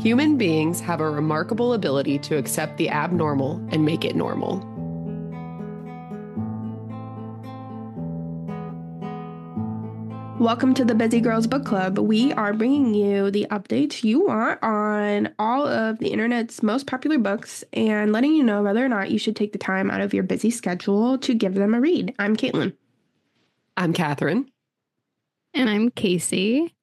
Human beings have a remarkable ability to accept the abnormal and make it normal. Welcome to the Busy Girls Book Club. We are bringing you the updates you want on all of the internet's most popular books and letting you know whether or not you should take the time out of your busy schedule to give them a read. I'm Caitlin. I'm Catherine. And I'm Casey.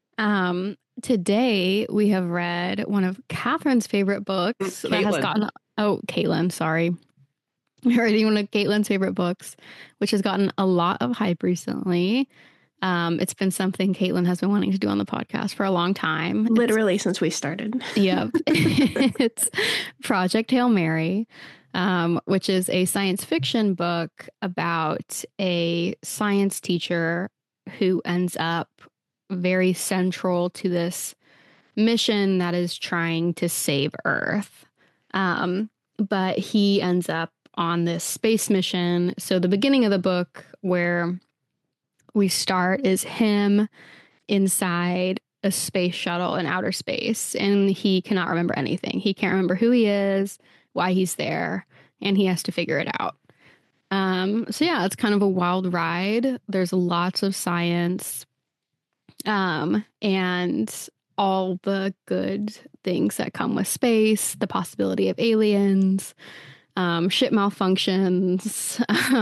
Today we have read one of Catherine's favorite books that has gotten... Oh, Caitlin, sorry. We're reading one of Caitlin's favorite books, which has gotten a lot of hype recently. It's been something Caitlin has been wanting to do on the podcast for a long time. Literally since we started. Yep. It's Project Hail Mary, which is a science fiction book about a science teacher who ends up very central to this mission that is trying to save Earth. But he ends up on this space mission. So the beginning of the book where we start is him inside a space shuttle in outer space, and he cannot remember anything. He can't remember who he is, why he's there, and he has to figure it out. So yeah, it's kind of a wild ride. There's lots of science, and all the good things that come with space, the possibility of aliens, ship malfunctions,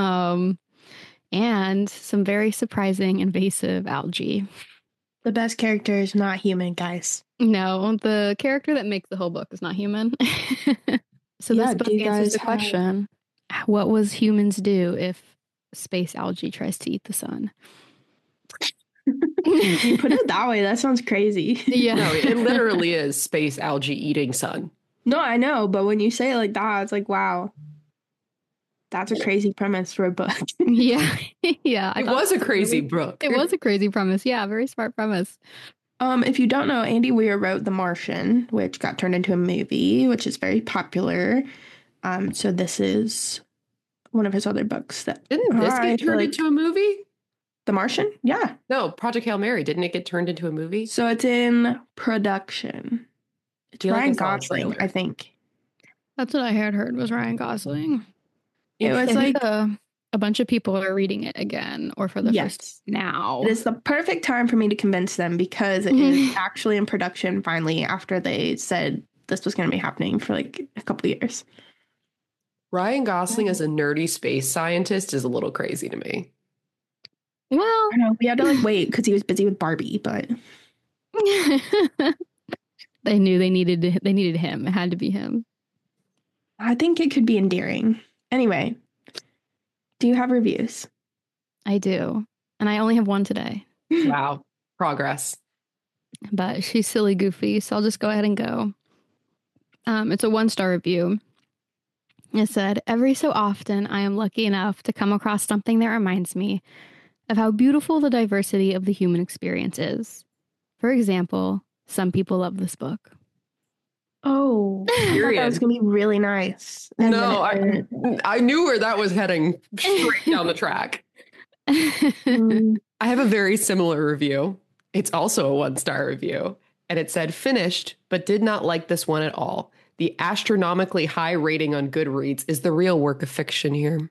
and some very surprising invasive algae. The best character is not human, guys. No, the character that makes the whole book is not human. So this book answers the question, what was humans do if space algae tries to eat the sun? You put it that way, that sounds crazy. Yeah. No, it literally is space algae eating sun. No, I know, but when you say it like that, it's like, wow. That's a crazy premise for a book. Yeah. Yeah. It was a crazy book. It was a crazy premise. Yeah. Very smart premise. If you don't know, Andy Weir wrote The Martian, which got turned into a movie, which is very popular. So this is one of his other books that Didn't this get turned into a movie? The Martian? Yeah. No, Project Hail Mary. Didn't it get turned into a movie? So it's in production. It's Ryan Gosling, I think. That's what I had heard was Ryan Gosling. It was like a bunch of people are reading it again, or for the first now. It is the perfect time for me to convince them because it is actually in production finally after they said this was going to be happening for like a couple of years. Ryan Gosling as a nerdy space scientist is a little crazy to me. Well, I know we had to like wait because he was busy with Barbie, but they knew they needed him. It had to be him. I think it could be endearing. Anyway, do you have reviews? I do, and I only have one today. Wow, progress. But she's silly goofy, so I'll just go ahead and go. It's a 1-star review. It said, every so often I am lucky enough to come across something that reminds me of how beautiful the diversity of the human experience is. For example, some people love this book. Oh, I thought that was going to be really nice. No, I knew where that was heading straight down the track. I have a very similar review. It's also a 1-star review. And it said, finished, but did not like this one at all. The astronomically high rating on Goodreads is the real work of fiction here.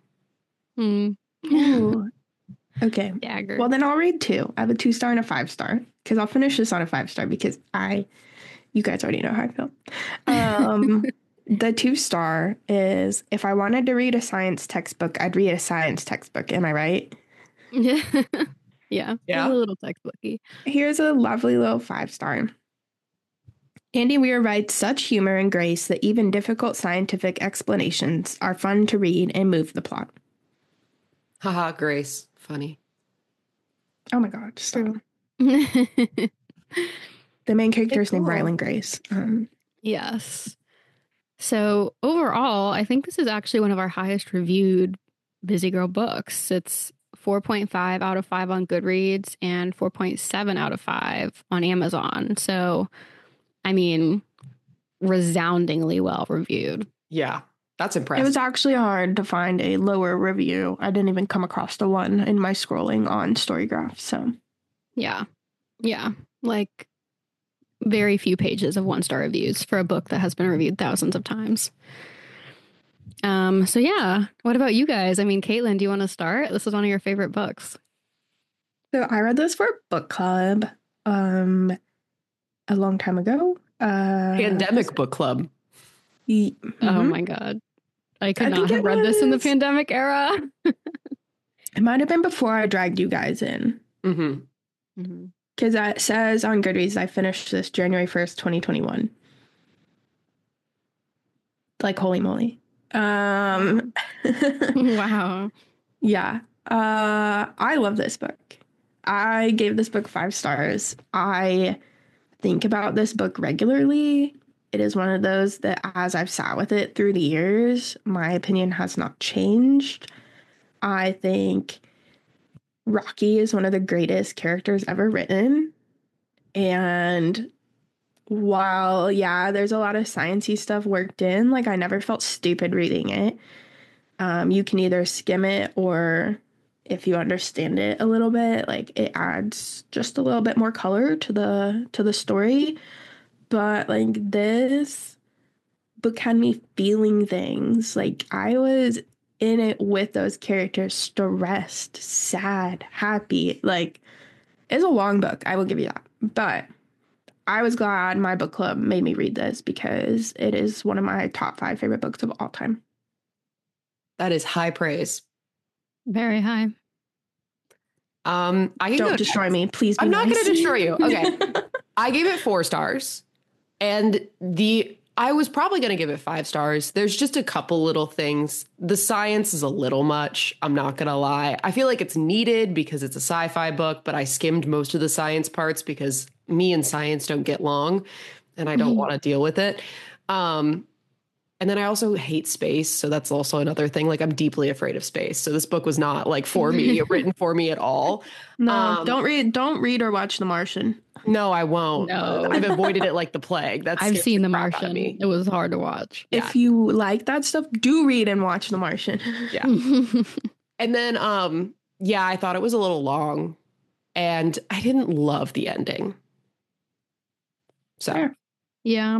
Okay. Dagger. Well, then I'll read 2. I have a 2-star and a 5-star because I'll finish this on a 5-star because you guys already know how I feel. The 2-star is, if I wanted to read a science textbook, I'd read a science textbook. Am I right? Yeah. Yeah. A little textbooky. Here's a lovely little 5-star. Andy Weir writes such humor and grace that even difficult scientific explanations are fun to read and move the plot. Haha, Grace. Funny. Oh my God. Stop. The main character is named Ryland Grace. Yes. So overall, I think this is actually one of our highest reviewed Busy Girl books. It's 4.5 out of 5 on Goodreads and 4.7 out of 5 on Amazon. So, I mean, resoundingly well reviewed. Yeah, that's impressive. It was actually hard to find a lower review. I didn't even come across the one in my scrolling on Storygraph. So, yeah. Like very few pages of 1-star reviews for a book that has been reviewed thousands of times. So yeah, what about you guys? I mean, Caitlin, do you want to start? This is one of your favorite books. So I read this for book club a long time ago. Pandemic book club. Oh my God. I could not have read this in the pandemic era. It might have been before I dragged you guys in. Because it says on Goodreads I finished this January 1st, 2021. Like, holy moly. Wow. Yeah. I love this book. I gave this book 5 stars. I think about this book regularly. It is one of those that as I've sat with it through the years, my opinion has not changed. I think Rocky is one of the greatest characters ever written. And while, yeah, there's a lot of sciencey stuff worked in, like I never felt stupid reading it. You can either skim it, or if you understand it a little bit, like it adds just a little bit more color to the story. But like this book had me feeling things. Like I was in it with those characters, stressed, sad, happy. Like it's a long book, I will give you that. But I was glad my book club made me read this because it is one of my top 5 favorite books of all time. That is high praise. Very high. Don't destroy me, please. I'm not going to destroy you. Okay. I gave it 4 stars. And I was probably going to give it 5 stars. There's just a couple little things. The science is a little much. I'm not going to lie. I feel like it's needed because it's a sci-fi book, but I skimmed most of the science parts because me and science don't get along and I don't want to deal with it. And then I also hate space. So that's also another thing. Like I'm deeply afraid of space. So this book was not like for me, written for me at all. No, don't read or watch The Martian. No, I won't. No. I've avoided it like the plague. I've seen The Martian. It was hard to watch. If you like that stuff, do read and watch The Martian. Yeah. And then, I thought it was a little long and I didn't love the ending. So, Fair. Yeah.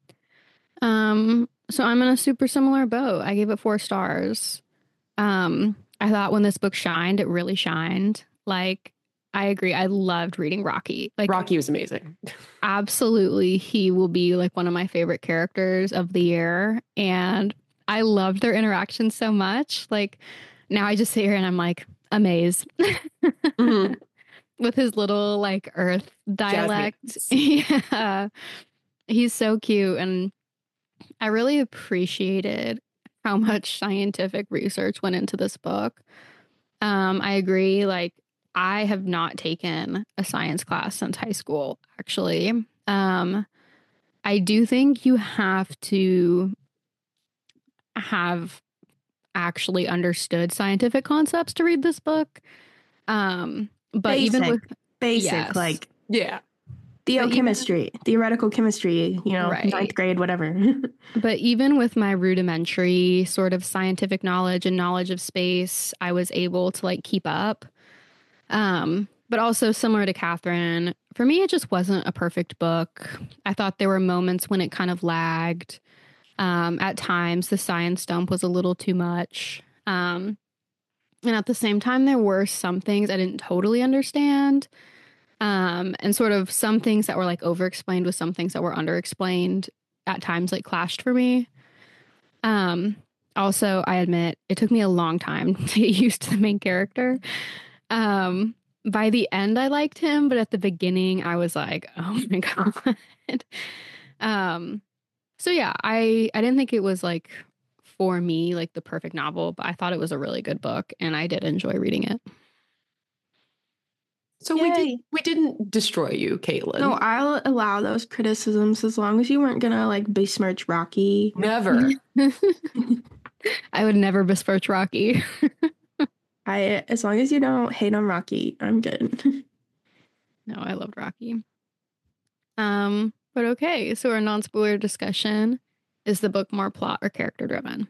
So I'm in a super similar boat. I gave it 4 stars. I thought when this book shined, it really shined. Like, I agree. I loved reading Rocky. Like Rocky was amazing. Absolutely. He will be like one of my favorite characters of the year. And I loved their interactions so much. Like now I just sit here and I'm like amazed with his little like Earth dialect. Yeah. He's so cute. And I really appreciated how much scientific research went into this book. I agree. Like, I have not taken a science class since high school, actually. I do think you have to have actually understood scientific concepts to read this book. But basic, even with basic, like theoretical chemistry, right. 9th grade, whatever. But even with my rudimentary sort of scientific knowledge and knowledge of space, I was able to like keep up. But also similar to Catherine, for me, it just wasn't a perfect book. I thought there were moments when it kind of lagged. At times, the science dump was a little too much. And at the same time, there were some things I didn't totally understand. And sort of some things that were like over-explained with some things that were under-explained at times like clashed for me. Also, I admit it took me a long time to get used to the main character. By the end, I liked him, but at the beginning, I was like, oh my God. So yeah, I didn't think it was like for me, like the perfect novel, but I thought it was a really good book and I did enjoy reading it. So we didn't destroy you, Caitlin. No, I'll allow those criticisms as long as you weren't gonna like besmirch Rocky. Never. I would never besmirch Rocky. As long as you don't hate on Rocky, I'm good. No, I loved Rocky. But okay, so our non-spoiler discussion, is the book more plot or character driven?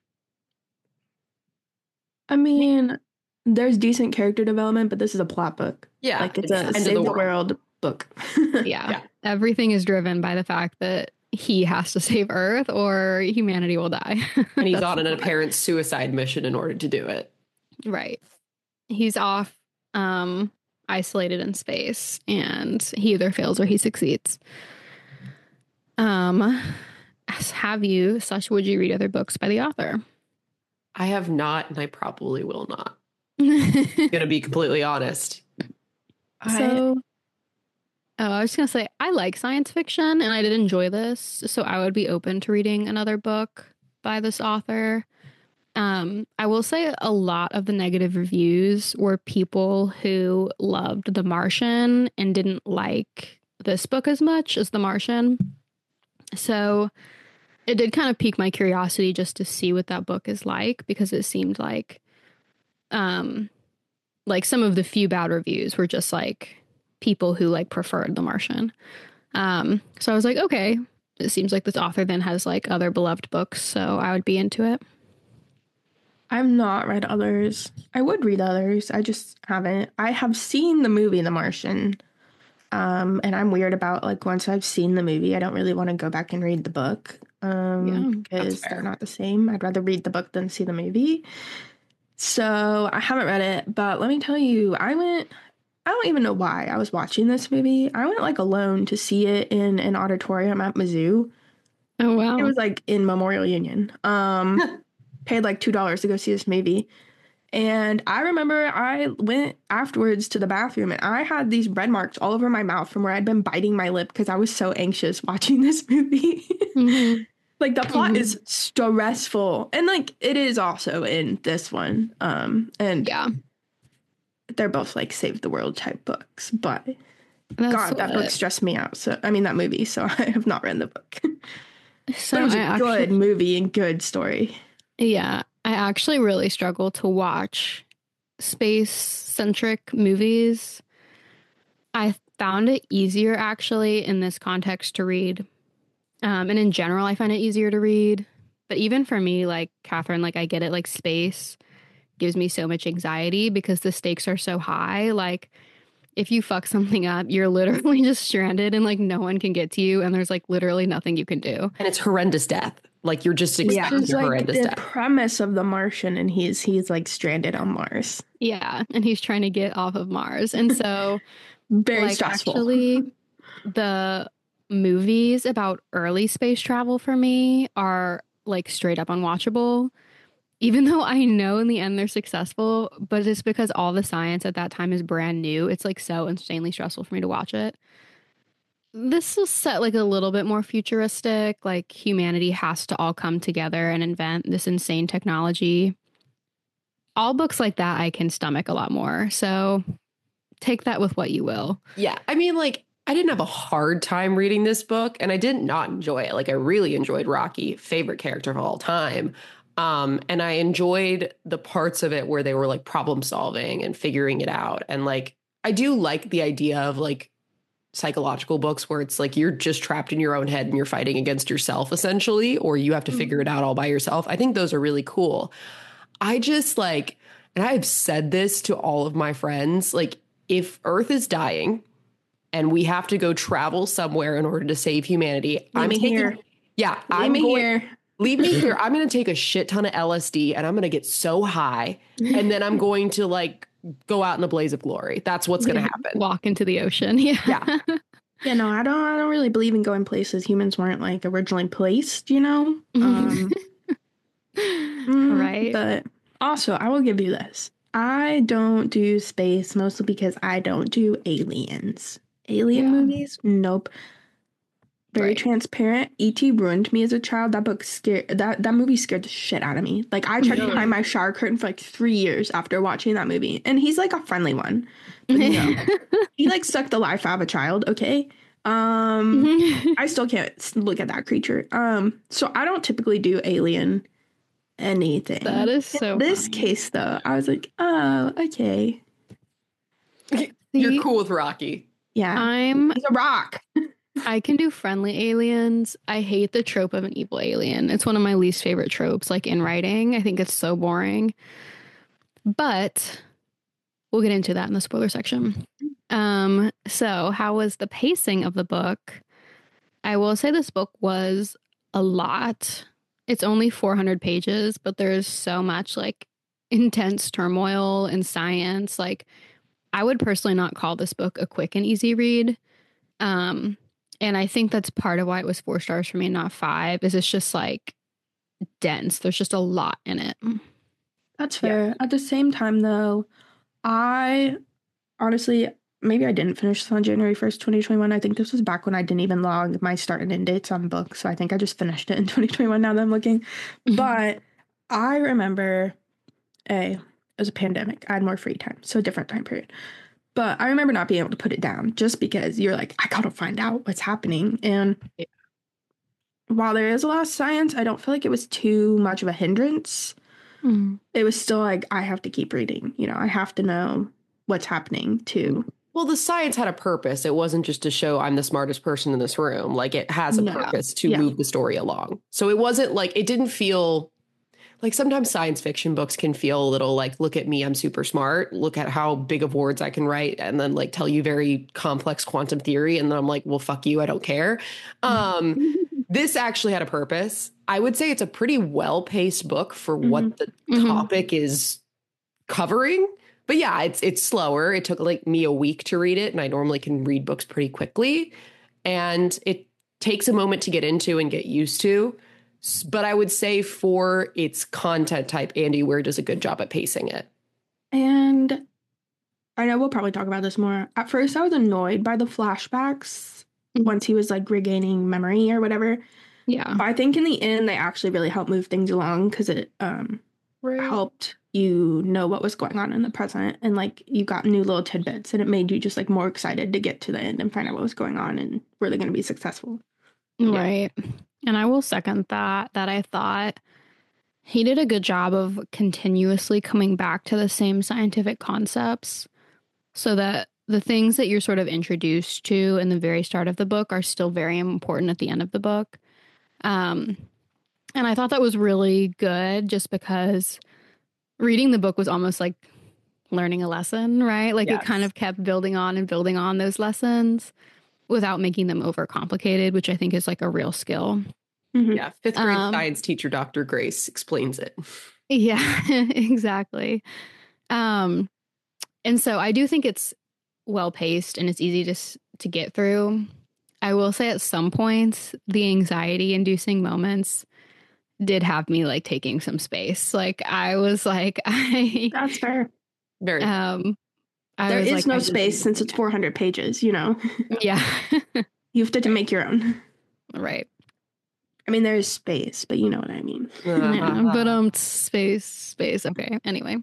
I mean, there's decent character development, but this is a plot book. Yeah. Like it's a save the world book. Yeah. Everything is driven by the fact that he has to save Earth or humanity will die. And he's on an apparent suicide mission in order to do it. Right. He's off isolated in space, and he either fails or he succeeds. Have you / would you read other books by the author? I have not, and I probably will not. I'm gonna be completely honest. I was gonna say I like science fiction, and I did enjoy this, so I would be open to reading another book by this author. I will say a lot of the negative reviews were people who loved The Martian and didn't like this book as much as The Martian. So it did kind of pique my curiosity just to see what that book is like, because it seemed like some of the few bad reviews were just like people who like preferred The Martian. So I was like, okay, it seems like this author then has like other beloved books, so I would be into it. I've not read others. I would read others. I just haven't. I have seen the movie The Martian. And I'm weird about like once I've seen the movie, I don't really want to go back and read the book. Because they're not the same. I'd rather read the book than see the movie. So I haven't read it, but let me tell you, I don't even know why I was watching this movie. I went like alone to see it in an auditorium at Mizzou. Oh, wow. It was like in Memorial Union. Paid like $2 to go see this movie. And I remember I went afterwards to the bathroom and I had these red marks all over my mouth from where I'd been biting my lip because I was so anxious watching this movie. Mm-hmm. Like the plot is stressful. And like it is also in this one. And yeah, they're both like save the world type books. But God, that book stressed me out. So I mean that movie. So I have not read the book. So but it was a good movie and good story. Yeah. I actually really struggle to watch space-centric movies. I found it easier, actually, in this context to read. And in general, I find it easier to read. But even for me, like, Catherine, like, I get it, like, space gives me so much anxiety because the stakes are so high. Like, if you fuck something up, you're literally just stranded and, like, no one can get to you. And there's, like, literally nothing you can do. And it's horrendous death. Like you're just expecting horrendous the death. Premise of The Martian, and he's like stranded on Mars. Yeah, and he's trying to get off of Mars, and so very stressful. Actually, the movies about early space travel for me are like straight up unwatchable. Even though I know in the end they're successful, but it's because all the science at that time is brand new. It's like so insanely stressful for me to watch it. This is set like a little bit more futuristic, like humanity has to all come together and invent this insane technology. All books like that I can stomach a lot more. So take that with what you will. Yeah. I mean, like, I didn't have a hard time reading this book, and I did not enjoy it. Like, I really enjoyed Rocky, favorite character of all time. And I enjoyed the parts of it where they were like problem solving and figuring it out. And like, I do like the idea of like psychological books where it's like you're just trapped in your own head and you're fighting against yourself essentially, or you have to figure it out all by yourself. I think those are really cool. I just like, and I've said this to all of my friends, like if Earth is dying and we have to go travel somewhere in order to save humanity, I'm here. Yeah, leave me here. I'm going to take a shit ton of LSD and I'm going to get so high and then I'm going to like go out in a blaze of glory. That's what's going to happen. Walk into the ocean. Yeah. Yeah, no, I don't really believe in going places humans weren't like originally placed, you know? Right. But also, I will give you this. I don't do space mostly because I don't do aliens. Alien movies? Nope. Very transparent. E.T. ruined me as a child. That book scared that movie scared the shit out of me. Like I tried to climb my shower curtain for like 3 years after watching that movie. And he's like a friendly one. But, you know, he like sucked the life out of a child, okay? I still can't look at that creature. So I don't typically do alien anything. That is so in this case though, I was like, oh, okay. You're cool with Rocky. Yeah. He's a rock. I can do friendly aliens. I hate the trope of an evil alien. It's one of my least favorite tropes, like in writing. I think it's so boring. But we'll get into that in the spoiler section. So how was the pacing of the book? I will say this book was a lot. It's only 400 pages, but there's so much like intense turmoil and science. Like, I would personally not call this book a quick and easy read. And I think that's part of why it was 4 stars for me, not 5, is it's just like dense. There's just a lot in it. That's fair. Yeah. At the same time, though, I honestly, maybe I didn't finish this on January 1st, 2021. I think this was back when I didn't even log my start and end dates on books. So I think I just finished it in 2021 now that I'm looking. But I remember, it was a pandemic. I had more free time. So a different time period. But I remember not being able to put it down just because you're like, I gotta find out what's happening. And while there is a lot of science, I don't feel like it was too much of a hindrance. It was still like, I have to keep reading. You know, I have to know what's happening too. Well, the science had a purpose. It wasn't just to show I'm the smartest person in this room. Like, it has a purpose to move the story along. So it wasn't like, it didn't feel like, sometimes science fiction books can feel a little like, look at me, I'm super smart. Look at how big of words I can write, and then like tell you very complex quantum theory. And then I'm like, well, fuck you, I don't care. This actually had a purpose. I would say it's a pretty well-paced book for what the topic is covering. But yeah, it's slower. It took like me a week to read it, and I normally can read books pretty quickly. And it takes a moment to get into and get used to. But I would say for its content type, Andy Weir does a good job at pacing it. And I know we'll probably talk about this more. At first, I was annoyed by the flashbacks once he was like regaining memory or whatever. Yeah. But I think in the end, they actually really helped move things along because it helped you know what was going on in the present, and like you got new little tidbits, and it made you just like more excited to get to the end and find out what was going on and were they going to be successful. Right. Yeah. And I will second that I thought he did a good job of continuously coming back to the same scientific concepts so that the things that you're sort of introduced to in the very start of the book are still very important at the end of the book. And I thought that was really good just because reading the book was almost like learning a lesson, right? Like it kind of kept building on those lessons without making them overcomplicated, which I think is like a real skill. Yeah. 5th grade science teacher, Dr. Grace, explains it. Yeah, exactly. And so I do think it's well paced and it's easy to get through. I will say at some points, the anxiety inducing moments did have me like taking some space. Like I was like, that's fair. Very. There is like, no space since it's 400 pages, you know? Yeah. You have to make your own. Right. I mean, there is space, but you know what I mean. Yeah, but space. Okay. Anyway,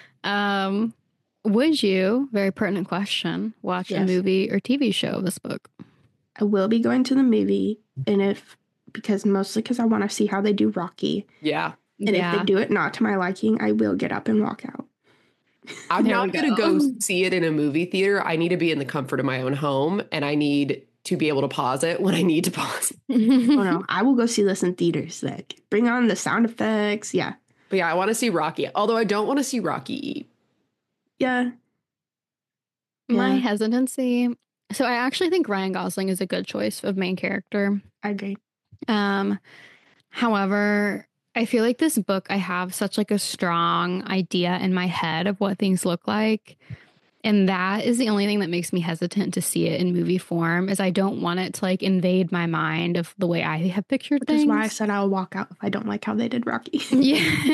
would you, very pertinent question, watch a movie or TV show of this book? I will be going to the movie, and mostly because I want to see how they do Rocky. Yeah. And if they do it not to my liking, I will get up and walk out. I'm not going to go see it in a movie theater. I need to be in the comfort of my own home, and I need to be able to pause it when I need to pause it. Oh no, I will go see this in theaters. Like, bring on the sound effects. Yeah. But yeah, I want to see Rocky. Although I don't want to see Rocky eat. Yeah. My hesitancy. So I actually think Ryan Gosling is a good choice of main character. I agree. However, I feel like this book, I have such like a strong idea in my head of what things look like. And that is the only thing that makes me hesitant to see it in movie form, is I don't want it to like invade my mind of the way I have pictured things. Which is why I said I'll walk out if I don't like how they did Rocky. Yeah.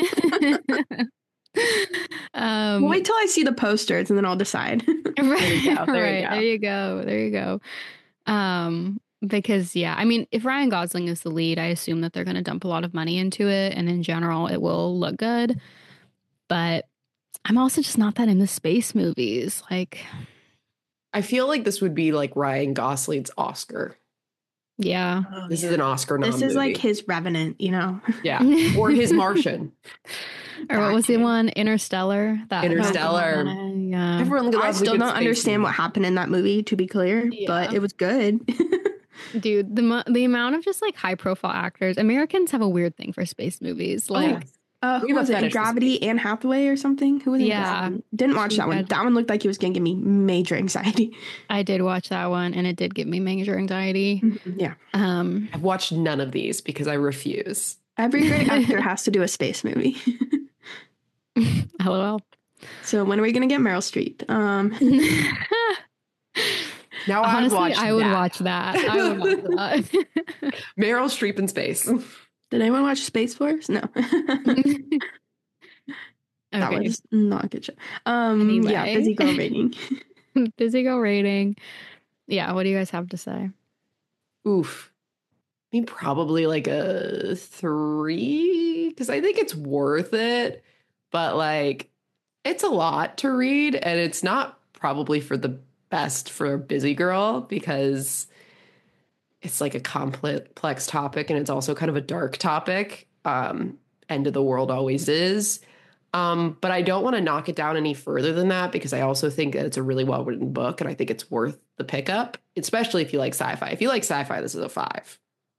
Wait till I see the posters and then I'll decide. Right. There you go. Because I mean, if Ryan Gosling is the lead, I assume that they're going to dump a lot of money into it, and in general, it will look good. But I'm also just not that into space movies. Like, I feel like this would be like Ryan Gosling's Oscar. Yeah. This is an Oscar nom. This is like his Revenant, you know? Yeah. Or his Martian. Or what was the one? Interstellar. Interstellar. Yeah. Everyone I still don't understand what happened in that movie, to be clear, but it was good. Dude, the amount of just like high profile actors. Americans have a weird thing for space movies. Like, We Who have was a it? fetish for Gravity, Anne Hathaway or something? Who was it? Yeah. Didn't watch that one. That one looked like it was going to give me major anxiety. I did watch that one, and it did give me major anxiety. Yeah. I've watched none of these because I refuse. Every great actor has to do a space movie. LOL. So when are we going to get Meryl Streep? Now Honestly, I would watch that. I would watch that. Meryl Streep in space. Did anyone watch Space Force? No. That Okay. was not a good show. Anyway. Yeah, busy girl rating. Busy girl rating. Yeah, what do you guys have to say? Oof. I mean, probably like a 3 because I think it's worth it. But like, it's a lot to read, and it's not probably for the best for a busy girl because it's like a complex topic, and it's also kind of a dark topic. End of the world always is. But I don't want to knock it down any further than that because I also think that it's a really well-written book, and I think it's worth the pickup, especially if you like sci-fi. If you like sci-fi, this is a 5.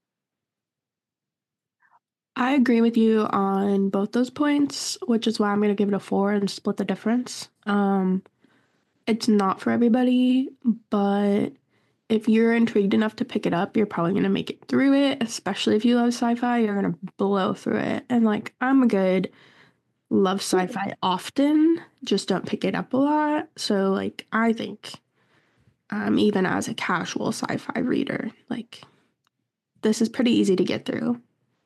I agree with you on both those points, which is why I'm going to give it a 4 and split the difference. It's not for everybody, but if you're intrigued enough to pick it up, you're probably going to make it through it, especially if you love sci-fi, you're going to blow through it. And like, I'm a good love sci-fi often, just don't pick it up a lot. So like, I think even as a casual sci-fi reader, like, this is pretty easy to get through.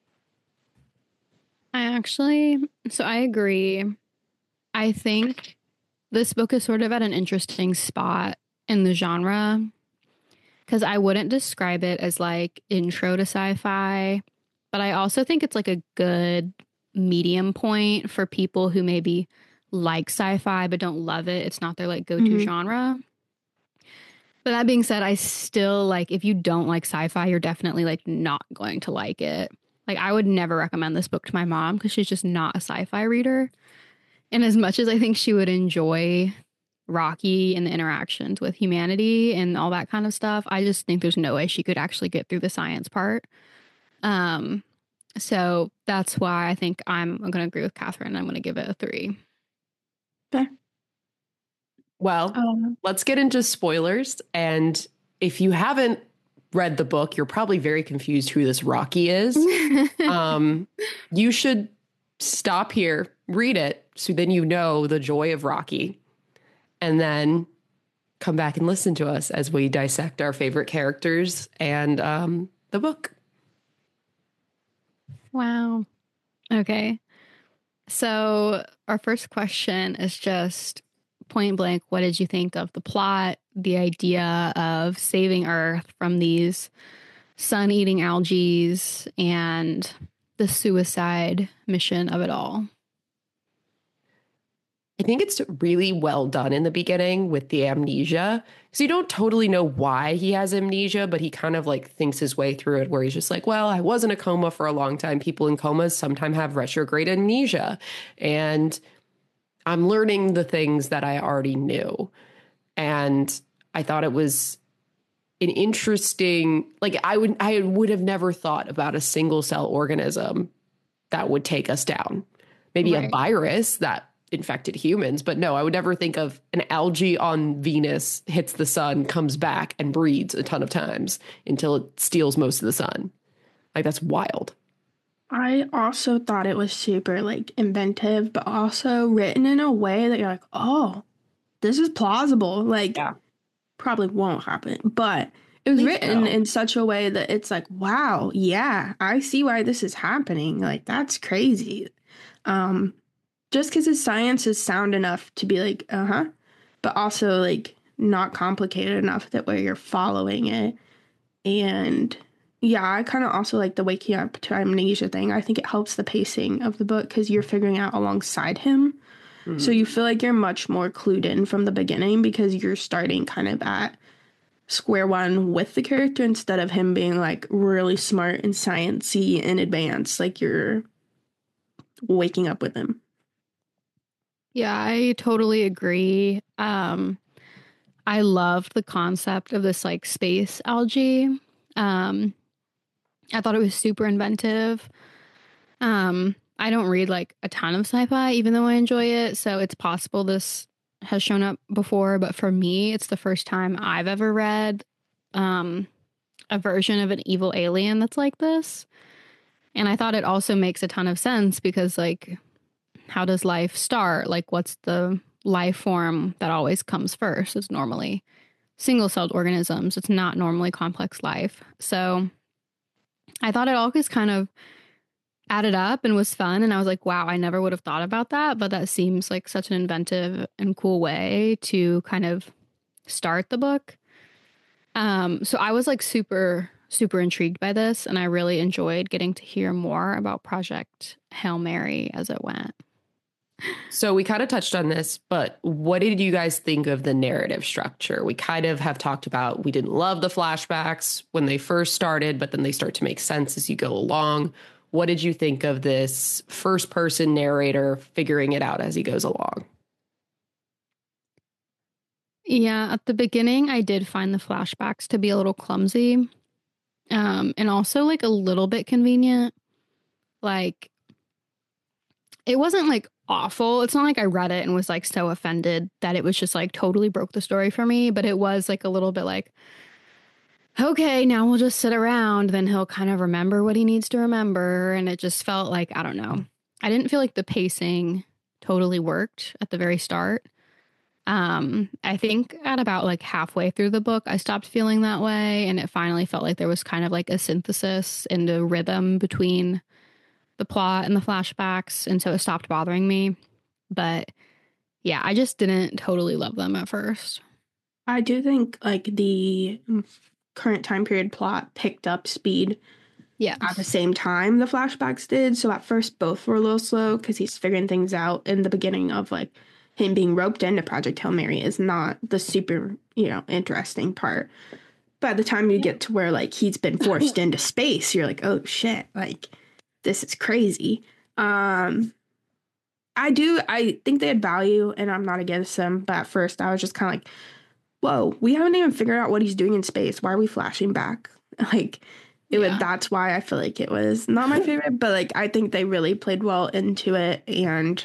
I agree. I think this book is sort of at an interesting spot in the genre because I wouldn't describe it as like intro to sci-fi, but I also think it's like a good medium point for people who maybe like sci-fi but don't love it. It's not their like go-to genre. But that being said, I still like if you don't like sci-fi, you're definitely like not going to like it. Like I would never recommend this book to my mom because she's just not a sci-fi reader. And as much as I think she would enjoy Rocky and the interactions with humanity and all that kind of stuff, I just think there's no way she could actually get through the science part. So that's why I think I'm going to agree with Catherine. I'm going to give it a 3. Okay. Well, let's get into spoilers. And if you haven't read the book, you're probably very confused who this Rocky is. You should stop here, read it, so then you know the joy of Rocky, and then come back and listen to us as we dissect our favorite characters and the book. Wow. Okay. So our first question is just point blank. What did you think of the plot, the idea of saving Earth from these sun-eating algae and the suicide mission of it all? I think it's really well done in the beginning with the amnesia. So you don't totally know why he has amnesia, but he kind of like thinks his way through it where he's just like, well, I was in a coma for a long time. People in comas sometimes have retrograde amnesia. And I'm learning the things that I already knew. And I thought it was an interesting, like I would have never thought about a single cell organism that would take us down. Maybe a virus that infected humans, but no, I would never think of an algae on Venus hits the sun, comes back and breeds a ton of times until it steals most of the sun. Like that's wild. I also thought it was super like inventive, but also written in a way that you're like, oh, this is plausible. Like, probably won't happen, but it was written in such a way that it's like, wow, yeah, I see why this is happening. Like, that's crazy. Just because his science is sound enough to be like, but also like not complicated enough that way you're following it. And yeah, I kind of also like the waking up to amnesia thing. I think it helps the pacing of the book because you're figuring out alongside him. Mm-hmm. So you feel like you're much more clued in from the beginning because you're starting kind of at square one with the character instead of him being like really smart and sciencey in advance. Like you're waking up with him. Yeah, I totally agree. I loved the concept of this like space algae. I thought it was super inventive. I I don't read like a ton of sci-fi, even though I enjoy it. So it's possible this has shown up before, but for me, it's the first time I've ever read a version of an evil alien that's like this. And I thought it also makes a ton of sense because, like, how does life start? Like, what's the life form that always comes first? It's normally single-celled organisms. It's not normally complex life. So I thought it all just kind of added up and was fun. And I was like, wow, I never would have thought about that. But that seems like such an inventive and cool way to kind of start the book. So I was like super intrigued by this, and I really enjoyed getting to hear more about Project Hail Mary as it went. So we kind of touched on this, but what did you guys think of the narrative structure? We kind of have talked about we didn't love the flashbacks when they first started, but then they start to make sense as you go along. What did you think of this first person narrator figuring it out as he goes along? Yeah, at the beginning, I did find the flashbacks to be a little clumsy, and also like a little bit convenient. Like, it wasn't like awful. It's not like I read it and was like so offended that it was just like totally broke the story for me, but it was like a little bit like, okay, now we'll just sit around. Then he'll kind of remember what he needs to remember. And it just felt like, I don't know. I didn't feel like the pacing totally worked at the very start. I think at about like halfway through the book, I stopped feeling that way. And it finally felt like there was kind of like a synthesis and a rhythm between the plot and the flashbacks. And so it stopped bothering me. But yeah, I just didn't totally love them at first. I do think like the current time period plot picked up speed at the same time the flashbacks did. So at first both were a little slow because he's figuring things out in the beginning of like him being roped into Project Hail Mary is not the super, interesting part. By the time you get to where like he's been forced into space, you're like, oh shit, like this is crazy. I think they had value and I'm not against them, but at first I was just kind of like, whoa, we haven't even figured out what he's doing in space. Why are we flashing back? Like that's why I feel like it was not my favorite, but like I think they really played well into it. And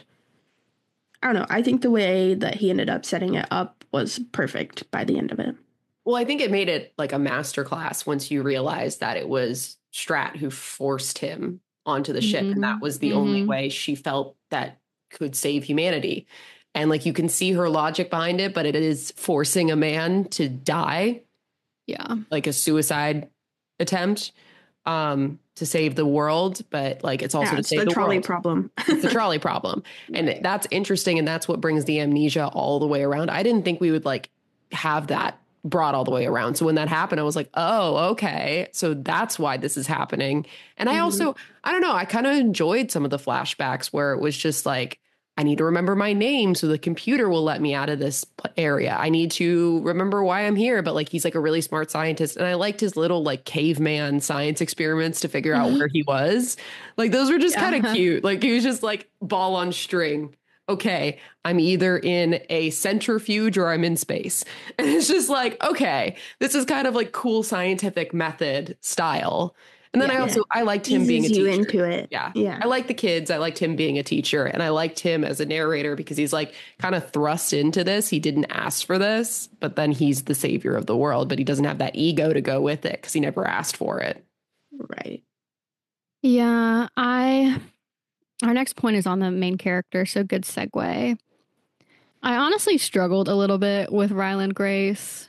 I don't know, I think the way that he ended up setting it up was perfect by the end of it. Well, I think it made it like a masterclass once you realize that it was Strat who forced him onto the ship. And that was the only way she felt that could save humanity. And like you can see her logic behind it, but it is forcing a man to die. Yeah. Like a suicide attempt to save the world. But like it's also to save the trolley world. Problem. It's the trolley problem. And that's interesting. And that's what brings the amnesia all the way around. I didn't think we would like have that brought all the way around. So when that happened, I was like, oh, okay. So that's why this is happening. And I also, I don't know, I kind of enjoyed some of the flashbacks where it was just like, I need to remember my name so the computer will let me out of this area. I need to remember why I'm here. But like, he's like a really smart scientist. And I liked his little like caveman science experiments to figure out where he was. Like those were just kind of cute. Like he was just like ball on string. Okay, I'm either in a centrifuge or I'm in space. And it's just like, okay, this is kind of like cool scientific method style. And then I liked him being a teacher. Into it. Yeah. I liked the kids. I liked him being a teacher. And I liked him as a narrator because he's like kind of thrust into this. He didn't ask for this, but then he's the savior of the world. But he doesn't have that ego to go with it because he never asked for it. Right. Yeah. Our next point is on the main character. So good segue. I honestly struggled a little bit with Ryland Grace.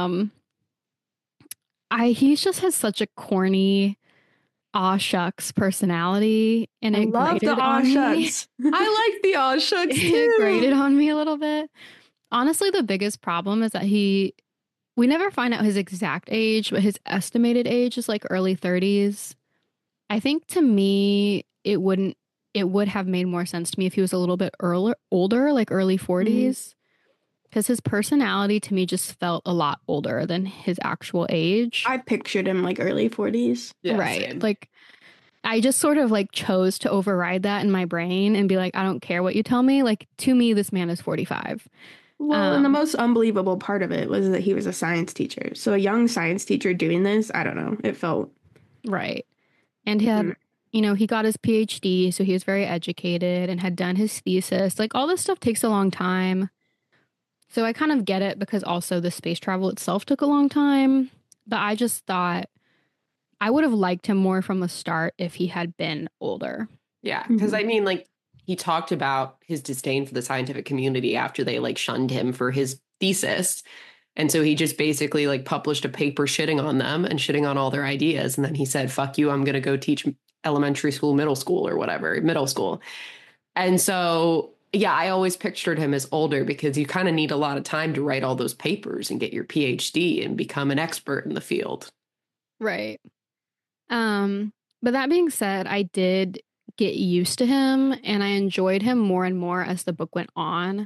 He just has such a corny aw shucks personality, and it love the aw shucks. I like the aw shucks too. It grated on me a little bit. Honestly, the biggest problem is that we never find out his exact age, but his estimated age is like early 30s. I think to me, it would have made more sense to me if he was a little bit older, like early 40s. Because his personality to me just felt a lot older than his actual age. I pictured him like early 40s. Yeah, right. Same. Like, I just sort of like chose to override that in my brain and be like, I don't care what you tell me. Like, to me, this man is 45. Well, and the most unbelievable part of it was that he was a science teacher. So a young science teacher doing this, I don't know. It felt... Right. And he had you know, he got his PhD, so he was very educated and had done his thesis. Like all this stuff takes a long time. So I kind of get it because also the space travel itself took a long time. But I just thought I would have liked him more from the start if he had been older. Yeah, because I mean, like, he talked about his disdain for the scientific community after they like shunned him for his thesis. And so he just basically like published a paper shitting on them and shitting on all their ideas. And then he said, fuck you, I'm going to go teach elementary school, middle school or whatever, middle school. And so, yeah, I always pictured him as older because you kind of need a lot of time to write all those papers and get your PhD and become an expert in the field. Right. But that being said, I did get used to him and I enjoyed him more and more as the book went on.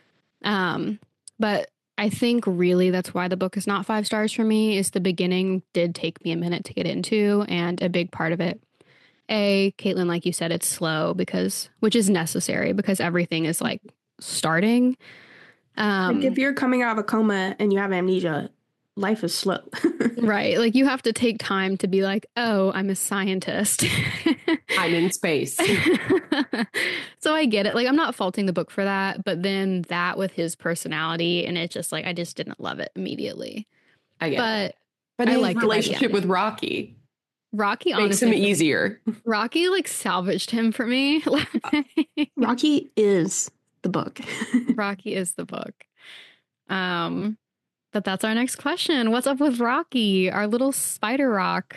But I think really that's why the book is not 5 stars for me, is the beginning did take me a minute to get into, and a big part of it. Caitlin, like you said, it's slow which is necessary because everything is like starting. Like if you're coming out of a coma and you have amnesia, life is slow. Right. Like you have to take time to be like, oh, I'm a scientist. I'm in space. So I get it. Like I'm not faulting the book for that, but then that with his personality and it's just like I just didn't love it immediately. I get it. But I his like relationship with Rocky. Rocky makes honestly him easier. Rocky like salvaged him for me. Rocky is the book. Rocky is the book. But that's our next question. What's up with Rocky, our little spider rock?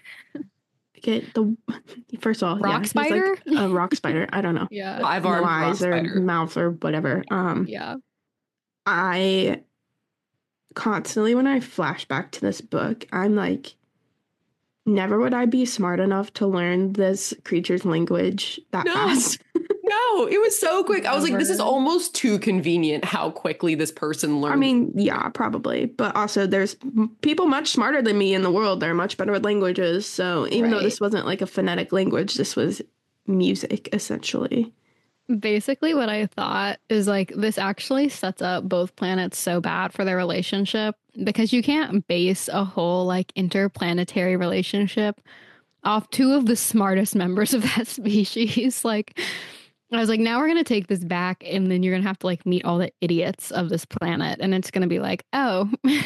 First of all, rock spider? Like a rock spider. I don't know. Yeah. 5 no arms eyes or spider. mouth or whatever. Yeah. I constantly, when I flash back to this book, I'm like, never would I be smart enough to learn this creature's language that fast. No, it was so quick. I was like, this is almost too convenient how quickly this person learned. I mean, yeah, probably. But also there's people much smarter than me in the world. They're much better with languages. So even though this wasn't like a phonetic language, this was music, essentially. Basically, what I thought is like this actually sets up both planets so bad for their relationship because you can't base a whole like interplanetary relationship off 2 of the smartest members of that species. Like, I was like, now we're going to take this back and then you're going to have to like meet all the idiots of this planet. And it's going to be like, oh,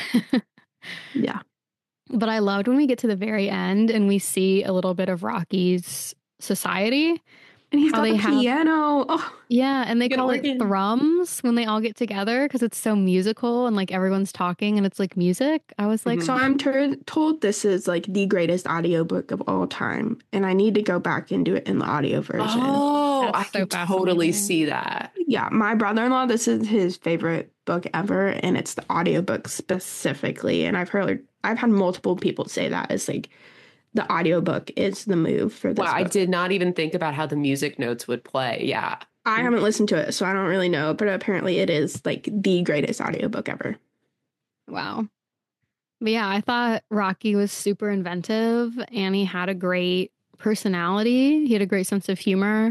yeah. But I loved when we get to the very end and we see a little bit of Rocky's society. And he's got a piano. Oh. Yeah, and they call it thrums when they all get together because it's so musical and like everyone's talking and it's like music. I was like, so I'm told this is like the greatest audiobook of all time, and I need to go back and do it in the audio version. Oh, I can totally see that. Yeah, my brother-in-law, this is his favorite book ever, and it's the audiobook specifically. And I've had multiple people say that is like the audiobook is the move for this book. I did not even think about how the music notes would play. Yeah. I haven't listened to it, so I don't really know, but apparently it is like the greatest audiobook ever. Wow. But yeah, I thought Rocky was super inventive and he had a great personality. He had a great sense of humor.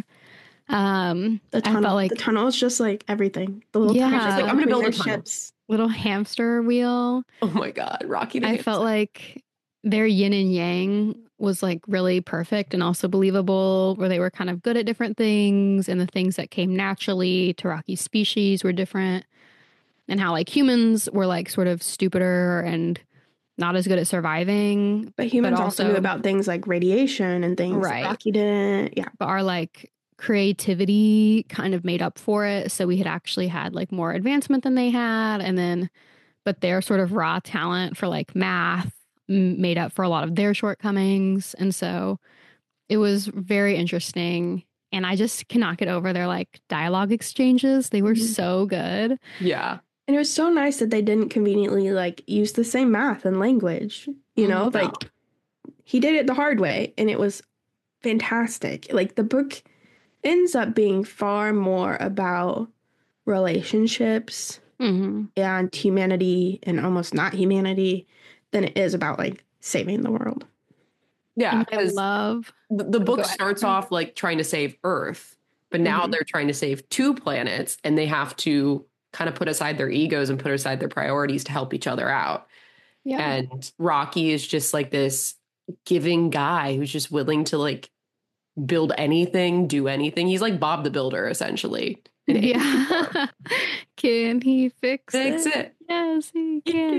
The tunnel is just like everything. The little tunnel, like, I'm gonna build a ships. Little hamster wheel. Oh my God, Rocky. I felt like their yin and yang was like really perfect and also believable, where they were kind of good at different things and the things that came naturally to Rocky's species were different, and how like humans were like sort of stupider and not as good at surviving. But humans also knew about things like radiation and things Rocky didn't. Yeah. But our like creativity kind of made up for it. So we had actually had like more advancement than they had. And then, but their sort of raw talent for like math made up for a lot of their shortcomings. And so it was very interesting. And I just cannot get over their like dialogue exchanges. They were so good. Yeah. And it was so nice that they didn't conveniently like use the same math and language, you know, like he did it the hard way and it was fantastic. Like the book ends up being far more about relationships and humanity and almost not humanity than it is about like saving the world. Yeah, I love the book starts off like trying to save Earth, but now they're trying to save 2 planets and they have to kind of put aside their egos and put aside their priorities to help each other out. Yeah. And Rocky is just like this giving guy who's just willing to like build anything, do anything. He's like Bob the Builder, essentially. Yeah. Can he fix Fix it? it. Yes, he can.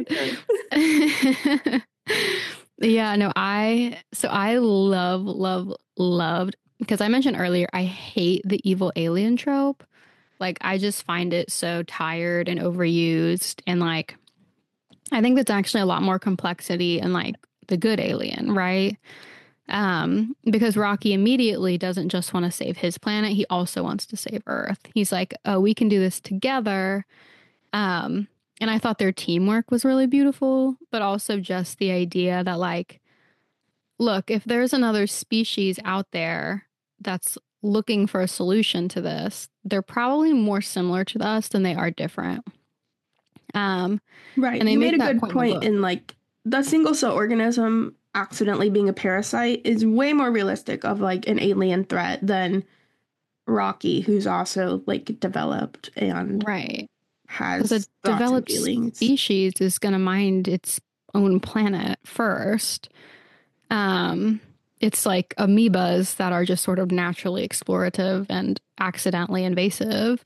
Yeah, no, I loved, because I mentioned earlier, I hate the evil alien trope. Like, I just find it so tired and overused. And like, I think that's actually a lot more complexity in like the good alien, right? Because Rocky immediately doesn't just want to save his planet, he also wants to save Earth. He's like, oh, we can do this together. And I thought their teamwork was really beautiful, but also just the idea that like, look, if there's another species out there that's looking for a solution to this, they're probably more similar to us than they are different. Right. And they you make made a that good point in like the single cell organism accidentally being a parasite is way more realistic of like an alien threat than Rocky, who's also like developed and right. has a developed feelings. Species is going to mind its own planet first. It's like amoebas that are just sort of naturally explorative and accidentally invasive.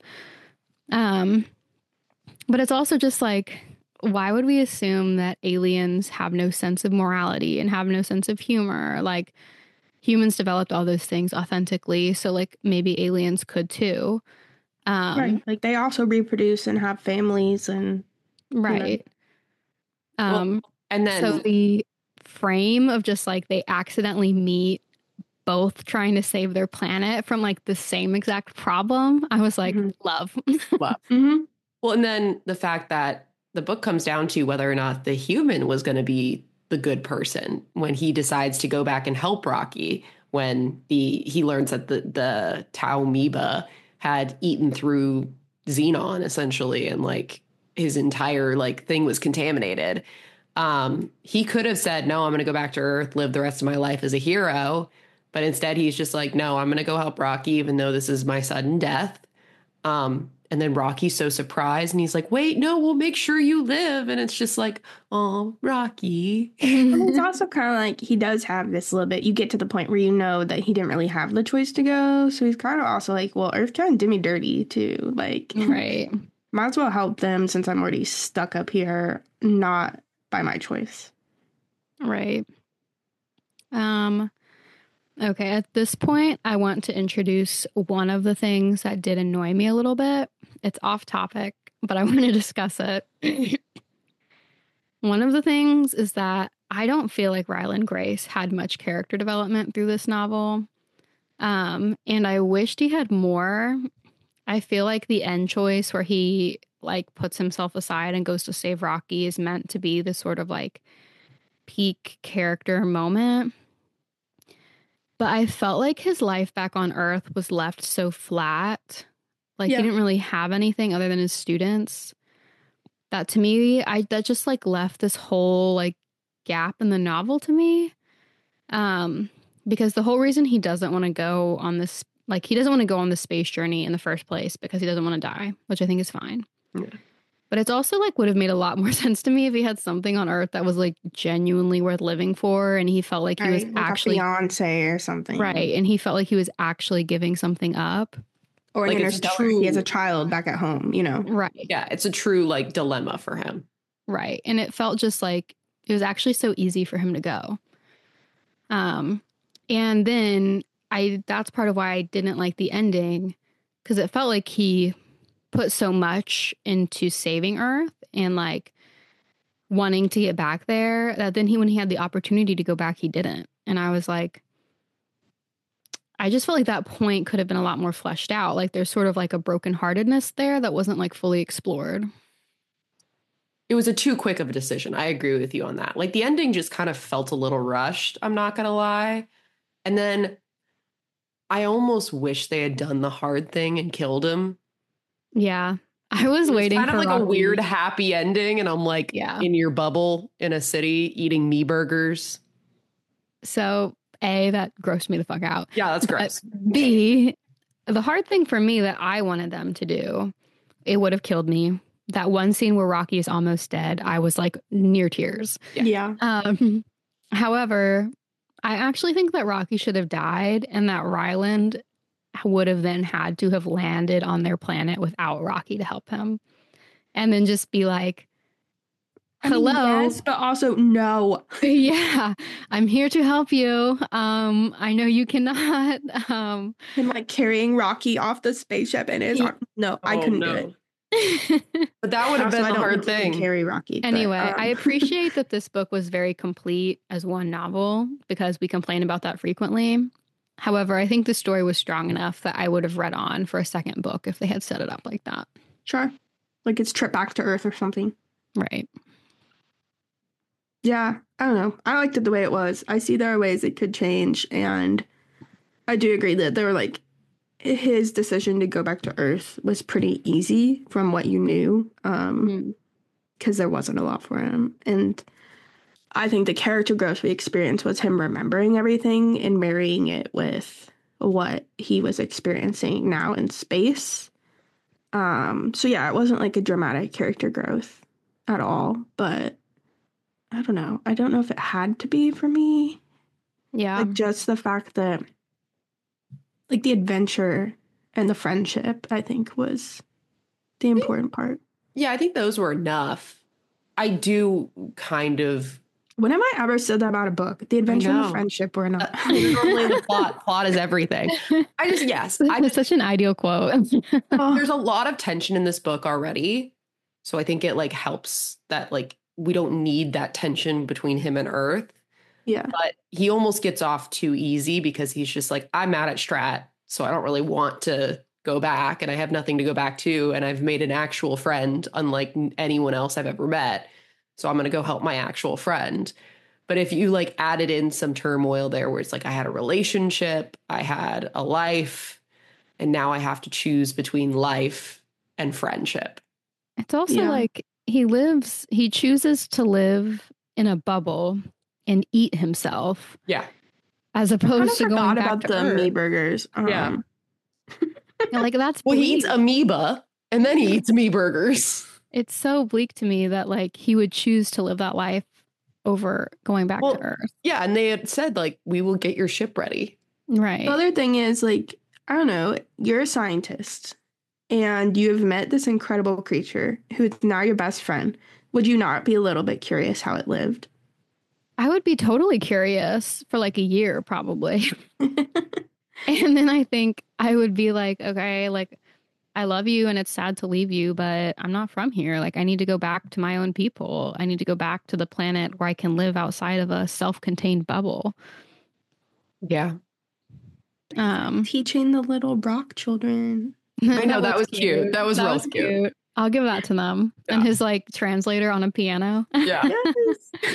But it's also just like, why would we assume that aliens have no sense of morality and have no sense of humor? Like, humans developed all those things authentically, so like maybe aliens could too. Right. Like they also reproduce and have families and right. And then so the frame of just like they accidentally meet both trying to save their planet from like the same exact problem, I was like, love. Well, and then the fact that the book comes down to whether or not the human was going to be the good person when he decides to go back and help Rocky, when he learns that the Tau amoeba had eaten through Xenon essentially, and like his entire like thing was contaminated. He could have said, no, I'm going to go back to Earth, live the rest of my life as a hero. But instead he's just like, no, I'm going to go help Rocky, even though this is my sudden death. And then Rocky's so surprised and he's like, wait, no, we'll make sure you live. And it's just like, oh, Rocky. It's also kind of like he does have this little bit. You get to the point where you know that he didn't really have the choice to go. So he's kind of also like, well, Earth kind of did me dirty too. Like, right. Might as well help them since I'm already stuck up here, not by my choice. Right. Okay, at this point, I want to introduce one of the things that did annoy me a little bit. It's off topic, but I want to discuss it. One of the things is that I don't feel like Ryland Grace had much character development through this novel. And I wished he had more. I feel like the end choice where he like puts himself aside and goes to save Rocky is meant to be this sort of like peak character moment. But I felt like his life back on Earth was left so flat. Like he didn't really have anything other than his students. That to me, that just like left this whole like gap in the novel to me. Because the whole reason he doesn't want to go on this, like he doesn't want to go on the space journey in the first place because he doesn't want to die, which I think is fine. Yeah. But it's also like would have made a lot more sense to me if he had something on Earth that was like genuinely worth living for, and he felt like he was like actually a fiance or something, right? And he felt like he was actually giving something up, or like Interstellar. He has a child back at home, you know? Right? Yeah, it's a true like dilemma for him, right? And it felt just like it was actually so easy for him to go. And then that's part of why I didn't like the ending, because it felt like he put so much into saving Earth and like wanting to get back there that then when he had the opportunity to go back, he didn't. And I was like, I just felt like that point could have been a lot more fleshed out. Like there's sort of like a brokenheartedness there that wasn't like fully explored. It was a too quick of a decision. I agree with you on that. Like the ending just kind of felt a little rushed. I'm not going to lie. And then I almost wish they had done the hard thing and killed him. Yeah. I was waiting for kind of like Rocky. A weird happy ending. And I'm like in your bubble in a city eating me burgers. So A, that grossed me the fuck out. Yeah, that's gross. But B, the hard thing for me that I wanted them to do, it would have killed me. That one scene where Rocky is almost dead, I was like near tears. Yeah. However, I actually think that Rocky should have died and that Ryland would have then had to have landed on their planet without Rocky to help him. And then just be like, hello. I mean, yes, but also no. Yeah, I'm here to help you. I know you cannot. And like carrying Rocky off the spaceship in his arm. No, I couldn't do it. But that would have been a hard thing. Carry Rocky. Anyway, I appreciate that this book was very complete as one novel because we complain about that frequently. However, I think the story was strong enough that I would have read on for a second book if they had set it up like that. Sure. Like it's Trip Back to Earth or something. Right. Yeah, I don't know. I liked it the way it was. I see there are ways it could change, and I do agree that there were like his decision to go back to Earth was pretty easy from what you knew, because there wasn't a lot for him. And I think the character growth we experienced was him remembering everything and marrying it with what he was experiencing now in space. So yeah, it wasn't like a dramatic character growth at all, but I don't know. I don't know if it had to be for me. Yeah. Like just the fact that like the adventure and the friendship, I think, was the important part. Yeah, I think those were enough. I do kind of. When have I ever said that about a book? The adventure and the friendship were enough. Normally the plot is everything. It's such an ideal quote. There's a lot of tension in this book already. So I think it like helps that like we don't need that tension between him and Earth. Yeah. But he almost gets off too easy because he's just like, I'm mad at Strat, so I don't really want to go back and I have nothing to go back to. And I've made an actual friend, unlike anyone else I've ever met. So I'm going to go help my actual friend. But if you like added in some turmoil there where it's like I had a relationship, I had a life, and now I have to choose between life and friendship. It's also like he chooses to live in a bubble and eat himself. Yeah. As opposed to going back about to the Earth. me burgers. Yeah, like that's well, he eats amoeba and then he eats me burgers. It's so bleak to me that like he would choose to live that life over going back to Earth. Yeah, and they had said like we will get your ship ready. Right. The other thing is like, I don't know, you're a scientist and you have met this incredible creature who is now your best friend. Would you not be a little bit curious how it lived? I would be totally curious for like a year, probably. And then I think I would be like, okay, like, I love you and it's sad to leave you, but I'm not from here. Like, I need to go back to my own people. I need to go back to the planet where I can live outside of a self-contained bubble. Yeah. Teaching the little Brock children. I know, that was cute. That was real cute. I'll give that to them. Yeah. And his like translator on a piano. Yeah. Yes.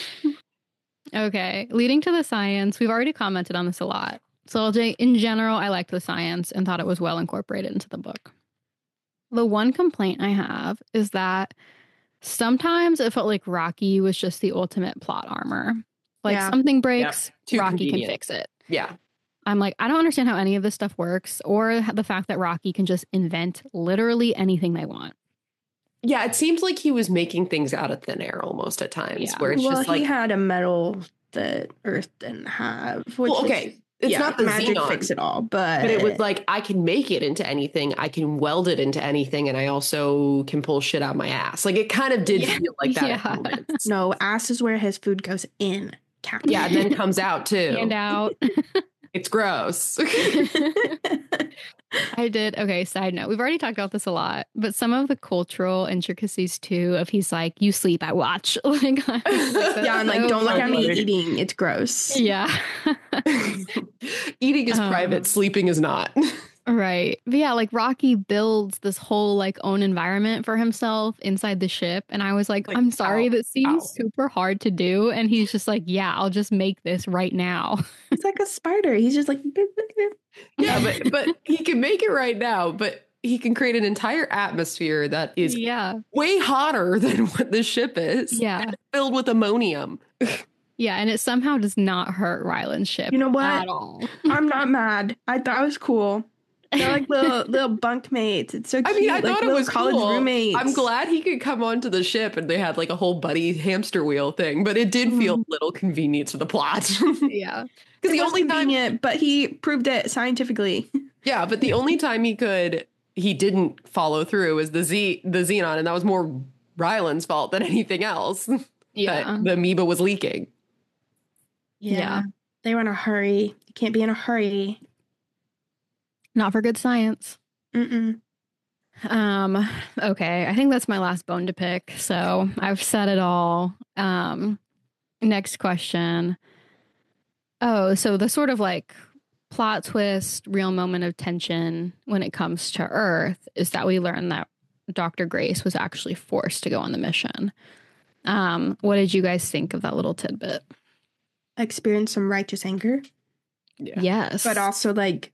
Okay. Leading to the science. We've already commented on this a lot. So LJ, in general, I liked the science and thought it was well incorporated into the book. The one complaint I have is that sometimes it felt like Rocky was just the ultimate plot armor. Like something breaks, Rocky can fix it. Yeah. I'm like, I don't understand how any of this stuff works or the fact that Rocky can just invent literally anything they want. Yeah, it seems like he was making things out of thin air almost at times where it's just like he had a metal that Earth didn't have. Which it's not the magic Xenon. Fix it all, but it was like I can make it into anything. I can weld it into anything, and I also can pull shit out my ass. Like it kind of did feel like that. Yeah. No, ass is where his food goes in. Captain. Yeah, and then comes out too. And out. It's gross. I did. Okay, side note. We've already talked about this a lot, but some of the cultural intricacies too of he's like, you sleep, I watch. Like, yeah, and like, don't look at me eating. It's gross. Yeah. Eating is private. Sleeping is not. Right. But yeah, like Rocky builds this whole like own environment for himself inside the ship. And I was like I'm sorry, that seems super hard to do. And he's just like, yeah, I'll just make this right now. He's like a spider. He's just like, yeah, but he can make it right now. But he can create an entire atmosphere that is way hotter than what the ship is. Yeah. And filled with ammonium. Yeah, and it somehow does not hurt Ryland's ship. You know what? At all. I'm not mad. I thought it was cool. They're like little bunk mates. It's so cute. I mean, I like thought it little was college cool. roommates. I'm glad he could come onto the ship and they had like a whole buddy hamster wheel thing, but it did feel a little convenient to the plot. Yeah. Because the was only convenient, but he proved it scientifically. Yeah, but the only time he didn't follow through was the Xenon, and that was more Ryland's fault than anything else. Yeah. That the amoeba was leaking. Yeah. They were in a hurry. You can't be in a hurry. Not for good science. Mm-mm. Okay, I think that's my last bone to pick. So I've said it all. Next question. Oh, so the sort of like plot twist, real moment of tension when it comes to Earth is that we learn that Dr. Grace was actually forced to go on the mission. What did you guys think of that little tidbit? Experience some righteous anger. Yeah. Yes. But also like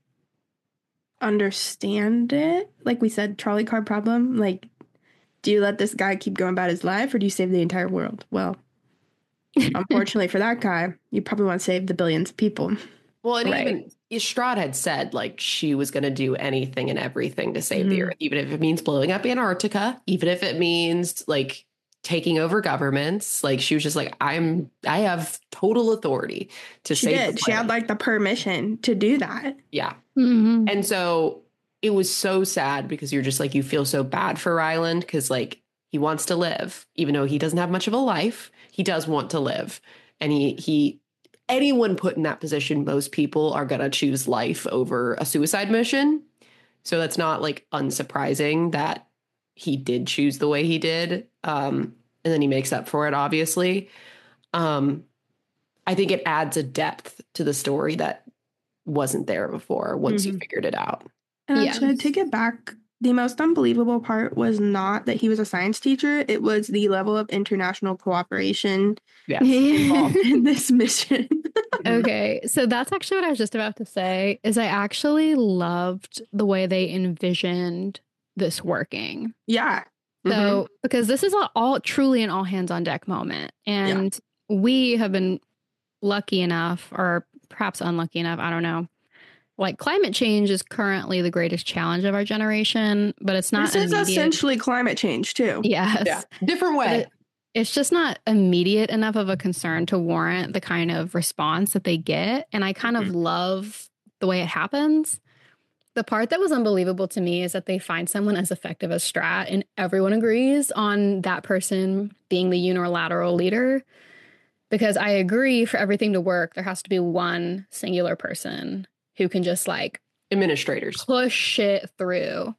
understand it. Like we said, trolley car problem. Like, do you let this guy keep going about his life or do you save the entire world? Well, unfortunately for that guy, you probably want to save the billions of people. Well, and Right. even Estrad had said like she was going to do anything and everything to save the Earth, even if it means blowing up Antarctica, even if it means like taking over governments. Like she was just like, I have total authority to She save did. the She had planet. like the permission to do that. Yeah. Mhm. And so it was so sad because you're just like, you feel so bad for Ryland because like he wants to live, even though he doesn't have much of a life. He does want to live. And he anyone put in that position, most people are going to choose life over a suicide mission. So that's not like unsurprising that he did choose the way he did. And then he makes up for it, obviously. I think it adds a depth to the story that wasn't there before once you figured it out. And Yes. to take it back, the most unbelievable part was not that he was a science teacher. It was the level of international cooperation Yes. involved in this mission. Okay, so that's actually what I was just about to say is I actually loved the way they envisioned this working. Yeah. So because this is all truly an all hands on deck moment. And we have been lucky enough, or perhaps unlucky enough, I don't know. Like climate change is currently the greatest challenge of our generation, but it's not This is immediate. essentially climate change too. Yes. Yeah. Different But way. it's just not immediate enough of a concern to warrant the kind of response that they get. And I kind of love the way it happens. The part that was unbelievable to me is that they find someone as effective as Strat, and everyone agrees on that person being the unilateral leader. Because I agree, for everything to work, there has to be one singular person who can just like Administrators. push it through.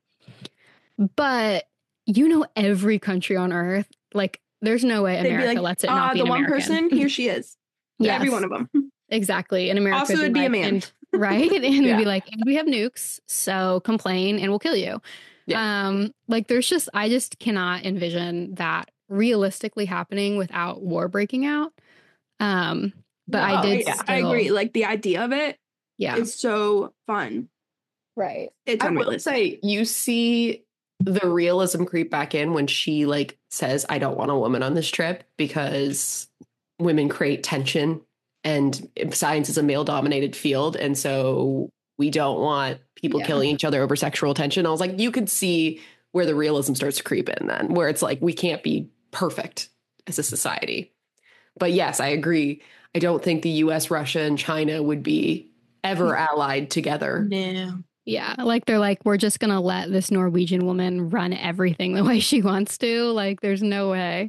But every country on Earth, like there's no way They'd be America like, lets it not be the an one American. person, here she is. Yes. Every one of them. Exactly. In America, Also, they'd it'd be a like, man. and- right? And we'd be like, and we have nukes, so complain and we'll kill you. Like I just cannot envision that realistically happening without war breaking out. But I did I still, agree. Like the idea of it yeah. is so fun. Right. It's I will unrealistic. say you see the realism creep back in when she like says, I don't want a woman on this trip because women create tension and science is a male dominated field. And so we don't want people killing each other over sexual tension. I was like, you could see where the realism starts to creep in then, where it's like, we can't be perfect as a society. But yes, I agree. I don't think the US, Russia, and China would be ever allied together. No. Yeah. Like they're like, we're just going to let this Norwegian woman run everything the way she wants to. Like there's no way.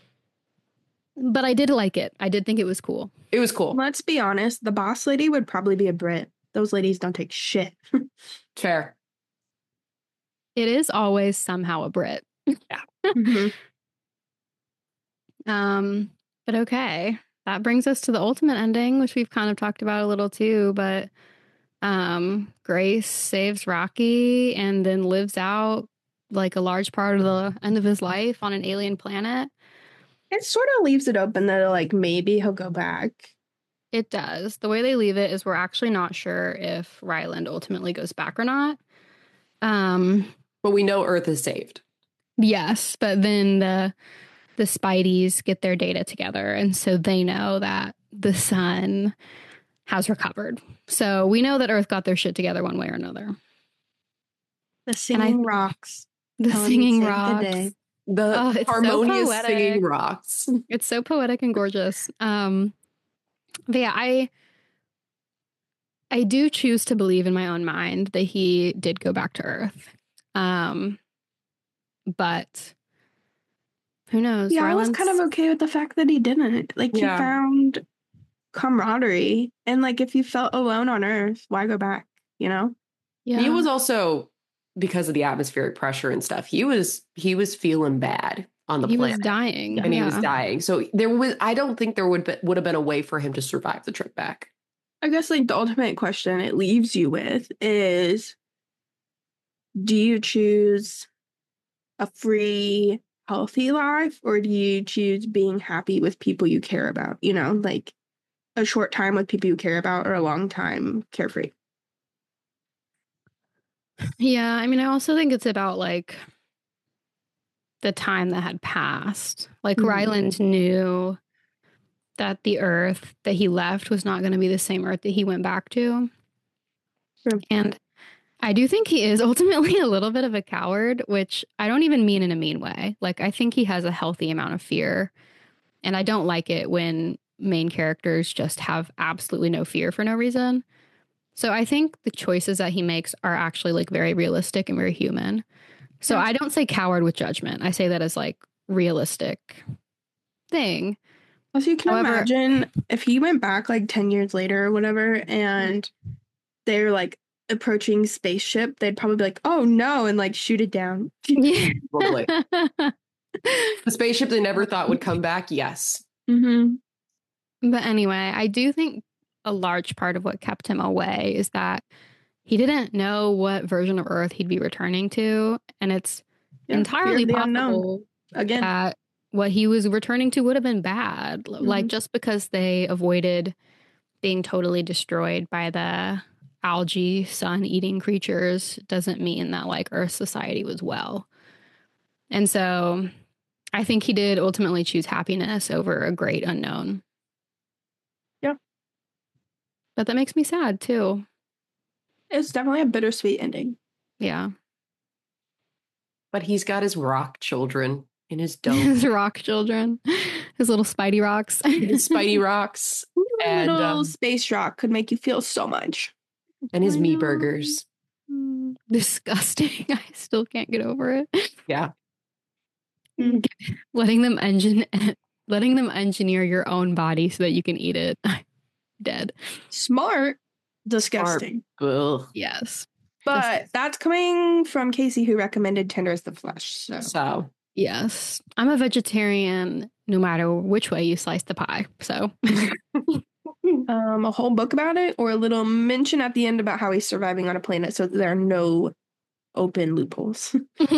But I did like it. I did think it was cool. It was cool. Let's be honest. The boss lady would probably be a Brit. Those ladies don't take shit. Fair. It is always somehow a Brit. But okay. That brings us to the ultimate ending, which we've kind of talked about a little too, but Grace saves Rocky and then lives out like a large part of the end of his life on an alien planet. It sort of leaves it open that like maybe he'll go back. It does. The way they leave it is we're actually not sure if Ryland ultimately goes back or not. But we know Earth is saved. Yes, but then the Spideys get their data together, and so they know that the sun has recovered. So we know that Earth got their shit together one way or another. The singing rocks. The Telling me singing save the rocks. day. The it's so harmonious poetic. singing rocks. It's so poetic and gorgeous. But yeah, I do choose to believe in my own mind that he did go back to Earth. But who knows? Yeah, I was kind of okay with the fact that he didn't. Like, Yeah. he found camaraderie. And, like, if you felt alone on Earth, why go back, you know? Yeah. He was also, because of the atmospheric pressure and stuff, he was feeling bad on the he planet. was dying. And he was dying. So I don't think there would have been a way for him to survive the trip back. I guess, like, the ultimate question it leaves you with is, do you choose a free, healthy life, or do you choose being happy with people you care about? You know, like a short time with people you care about or a long time carefree. Yeah, I mean, I also think it's about like the time that had passed. Like Ryland knew that the Earth that he left was not going to be the same Earth that he went back to. True. And I do think he is ultimately a little bit of a coward, which I don't even mean in a mean way. Like, I think he has a healthy amount of fear. And I don't like it when main characters just have absolutely no fear for no reason. So I think the choices that he makes are actually like very realistic and very human. So I don't say coward with judgment. I say that as like realistic thing. Also, you can imagine if he went back like 10 years later or whatever, and they're like approaching spaceship, they'd probably be like, oh no, and like shoot it down. Probably. The spaceship they never thought would come back, yes. But anyway, I do think a large part of what kept him away is that he didn't know what version of Earth he'd be returning to. And it's entirely possible again that what he was returning to would have been bad. Like, just because they avoided being totally destroyed by the algae sun-eating creatures doesn't mean that like Earth society was well. And so I think he did ultimately choose happiness over a great unknown. Yeah. But that makes me sad too. It's definitely a bittersweet ending. Yeah. But he's got his rock children in his dome. His rock children. His little Spidey rocks. His Spidey rocks. And little space rock could make you feel so much. And his meat burgers. Disgusting. I still can't get over it. Yeah. Letting them engineer your own body so that you can eat it. Dead. Smart. Disgusting. Ugh. Yes. But that's coming from Casey, who recommended Tender as the Flesh. So yes. I'm a vegetarian no matter which way you slice the pie. So a whole book about it, or a little mention at the end about how he's surviving on a planet so there are no open loopholes.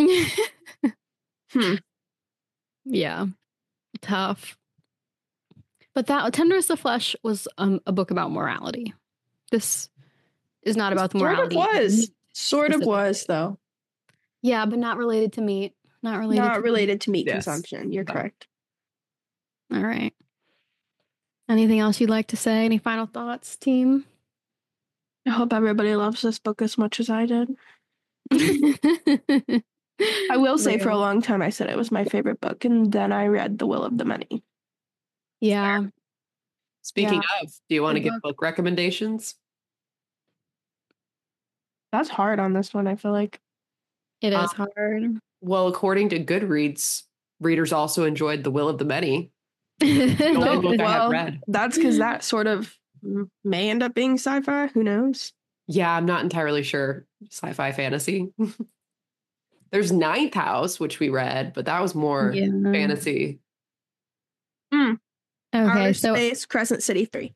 Yeah. Tough. But that Tender as the Flesh was a book about morality. This is not about the morality. Sort of was, though. Yeah, but not related to meat. Not related to meat consumption. You're correct. All right. Anything else you'd like to say? Any final thoughts, team? I hope everybody loves this book as much as I did. I will say for a long time I said it was my favorite book, and then I read The Will of the Many. Yeah. Speaking of, do you want to give book recommendations? That's hard on this one, I feel like. It is hard. Well, according to Goodreads, readers also enjoyed The Will of the Many. The only book I have read. That's because that sort of may end up being sci-fi. Who knows? Yeah, I'm not entirely sure. Sci-fi fantasy. There's Ninth House, which we read, but that was more fantasy. Okay, Outer Space, Crescent City 3.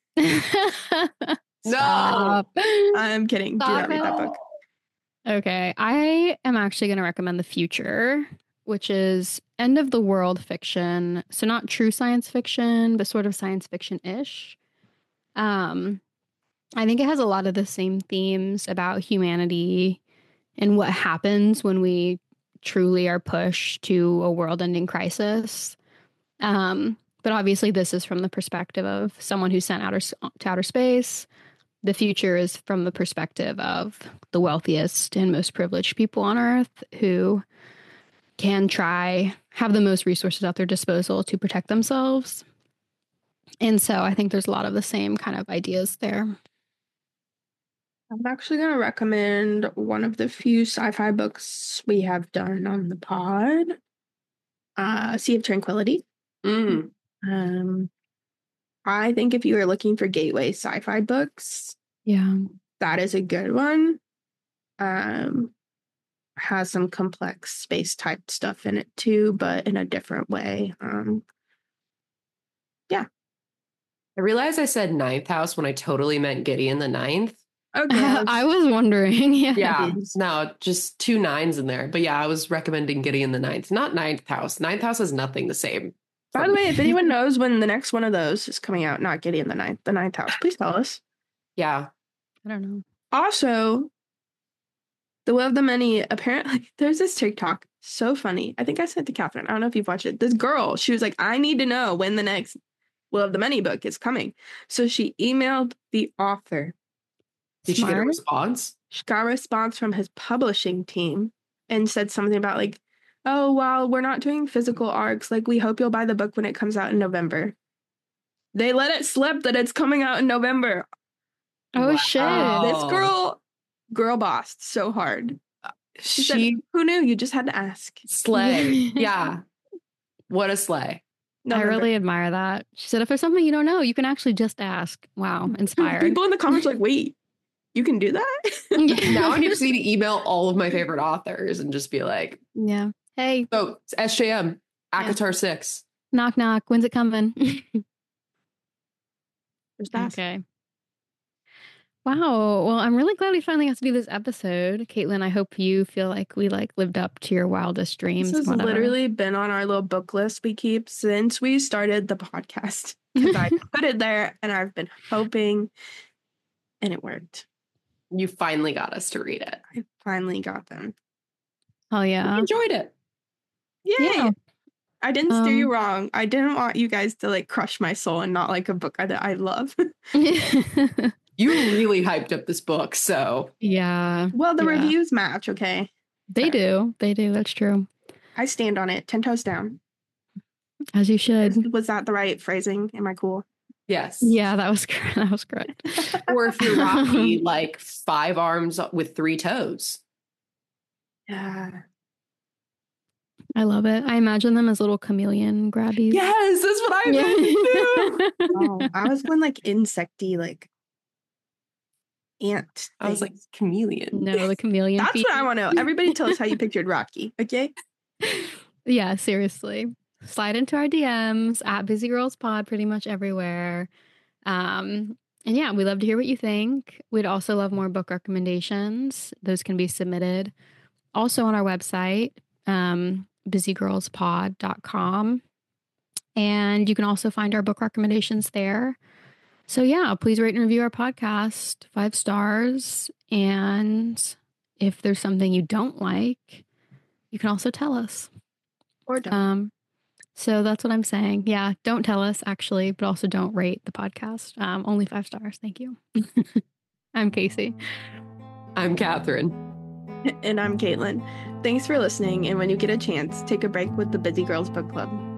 No, I'm kidding. Do not read that book. Okay, I am actually going to recommend The Future, which is end of the world fiction. So not true science fiction, but sort of science fiction-ish. I think it has a lot of the same themes about humanity and what happens when we truly are pushed to a world-ending crisis. But obviously this is from the perspective of someone who's sent to outer space, the future is from the perspective of the wealthiest and most privileged people on earth who can have the most resources at their disposal to protect themselves. And so I think there's a lot of the same kind of ideas there. I'm actually going to recommend one of the few sci-fi books we have done on the pod, Sea of Tranquility. I think if you are looking for gateway sci-fi books, that is a good one. Has some complex space type stuff in it too, but in a different way. Yeah. I realized I said ninth house when I totally meant Gideon the Ninth. Okay. I was wondering. Yeah. No, just 2 9s in there. But yeah, I was recommending Gideon the Ninth, not ninth house. Ninth house is nothing the same. By the way, if anyone knows when the next one of those is coming out, not Gideon the ninth house, please tell us. Yeah. I don't know. Also, The Will of the Many, apparently, there's this TikTok. So funny. I think I sent it to Catherine. I don't know if you've watched it. This girl, she was like, I need to know when the next Will of the Many book is coming. So she emailed the author. Did she get a response? She got a response from his publishing team and said something about like, oh, well, we're not doing physical arcs. Like, we hope you'll buy the book when it comes out in November. They let it slip that it's coming out in November. Oh, shit. This girl bossed so hard. She said, who knew? You just had to ask. Slay. Yeah. What a slay. November. I really admire that. She said, if there's something you don't know, you can actually just ask. Wow. Inspired. People in the comments are like, wait, you can do that? Now I just need to email all of my favorite authors and just be like, yeah. Hey. So SJM, ACOTAR 6. Knock, knock. When's it coming? Okay. Wow. Well, I'm really glad we finally got to do this episode. Caitlin, I hope you feel like we lived up to your wildest dreams. This has literally been on our little book list we keep since we started the podcast. Because I put it there and I've been hoping and it worked. You finally got us to read it. I finally got them. Oh, yeah. I enjoyed it. Yay! Yeah. I didn't steer you wrong. I didn't want you guys to crush my soul and not like a book that I love. You really hyped up this book, so. Yeah. Well, the reviews match, okay? They do. That's true. I stand on it. 10 toes down. As you should. Was that the right phrasing? Am I cool? Yes. Yeah, that was correct. Or if you're Rocky, 5 arms with 3 toes. Yeah. I love it. I imagine them as little chameleon grabbies. Yes, that's what I imagined too. Oh, I was going insecty, ant. I was like, chameleon. No, the chameleon. That's what I want to know. Everybody tell us how you pictured Rocky, okay? Yeah, seriously. Slide into our DMs at Busy Girls Pod pretty much everywhere. And yeah, we love to hear what you think. We'd also love more book recommendations. Those can be submitted also on our website, busygirlspod.com. And you can also find our book recommendations there. So yeah, please rate and review our podcast 5 stars. And if there's something you don't like, you can also tell us. Or don't. So that's what I'm saying. Yeah, don't tell us actually, but also don't rate the podcast. Only 5 stars. Thank you. I'm Casey. I'm Catherine. And I'm Caitlin. Thanks for listening. And when you get a chance, take a break with the Busy Girls Book Club.